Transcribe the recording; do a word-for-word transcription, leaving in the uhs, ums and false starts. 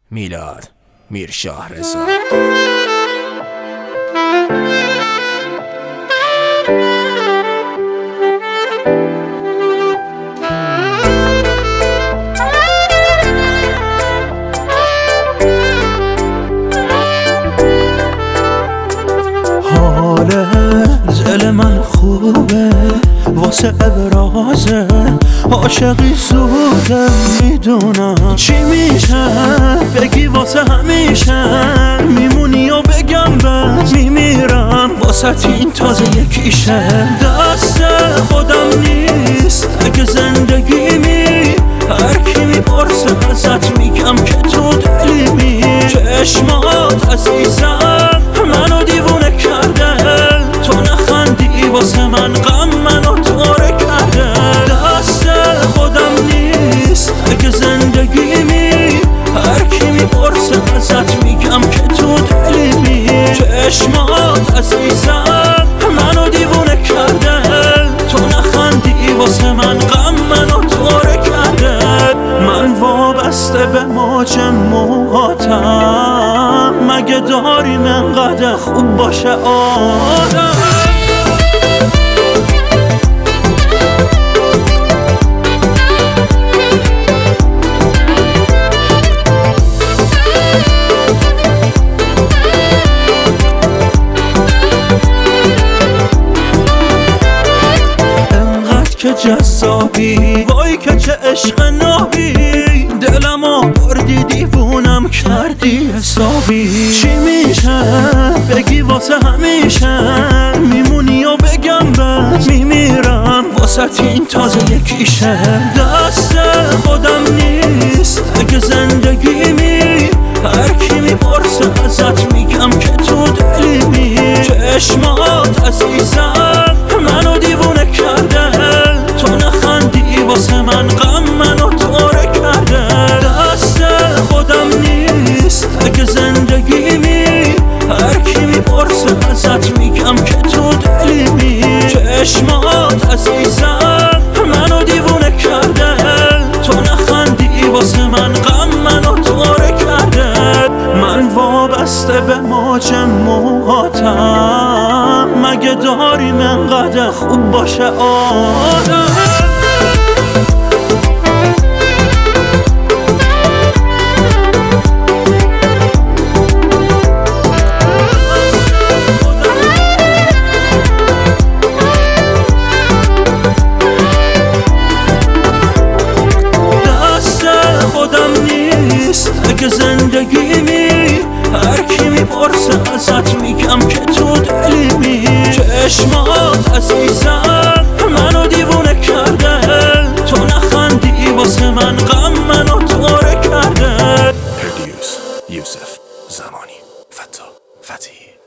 میلاد میرشاهرضا. حال دل من خوبه واسه ابرازه، عاشقی زوده میدونم چی میشه، بگی واسه همیشه میمونی و بگم بهت میمیرم واسه این تازه یکیشه. دست خودم نیست اگه زندگی می هر کی میپرسه ازت میگم که تو دلیمی. چشمات عزیزم منو دیوونه کرده، تو نخندی واسه من غم منو طوره کرده. دست خودم نیست اگه زندگی می هر کی میپرسه ازت میگم که تو دلیمی. چشمات عزیزم منو دیوونه کرده، تو نخندی واسه من غم منو طوره کرده. من وابسته به موج موهاتم، مگه داریم انقدر خوب باشه آدم. که جذابی وای که چه عشق نابی، دلمو بردی دیوونم کردی حسابی. چی میشه بگی واسه همیشه میمونی و بگم بهت میمیرم واسه این تازه یکیشه. دست خودم نیست اگه زندگی می هر کی میپرسه ازت میگم که تو دلیمی. چشمات عزیزم منو دیوونه کرده، تو نخندی واسه من غم منو طوره کرده. دست خودم نیست اگه زندگی می هر کی میپرسه ازت میگم که تو دلیمی. چشمات عزیزم منو دیوونه کرده، تو نخندی واسه من غم منو طوره کرده. من وابسته به موج موهاتم، مگه داریم انقدر خوب باشه آدم. اگه زندگی می هر کی میپرسه ازت میگم که تو دلیمی. چشمات عزیزم منو دیوونه کرده، تو نخندی واسه من غم منو طوره کرده. پردیوس یوسف زمانی فتا فتحی.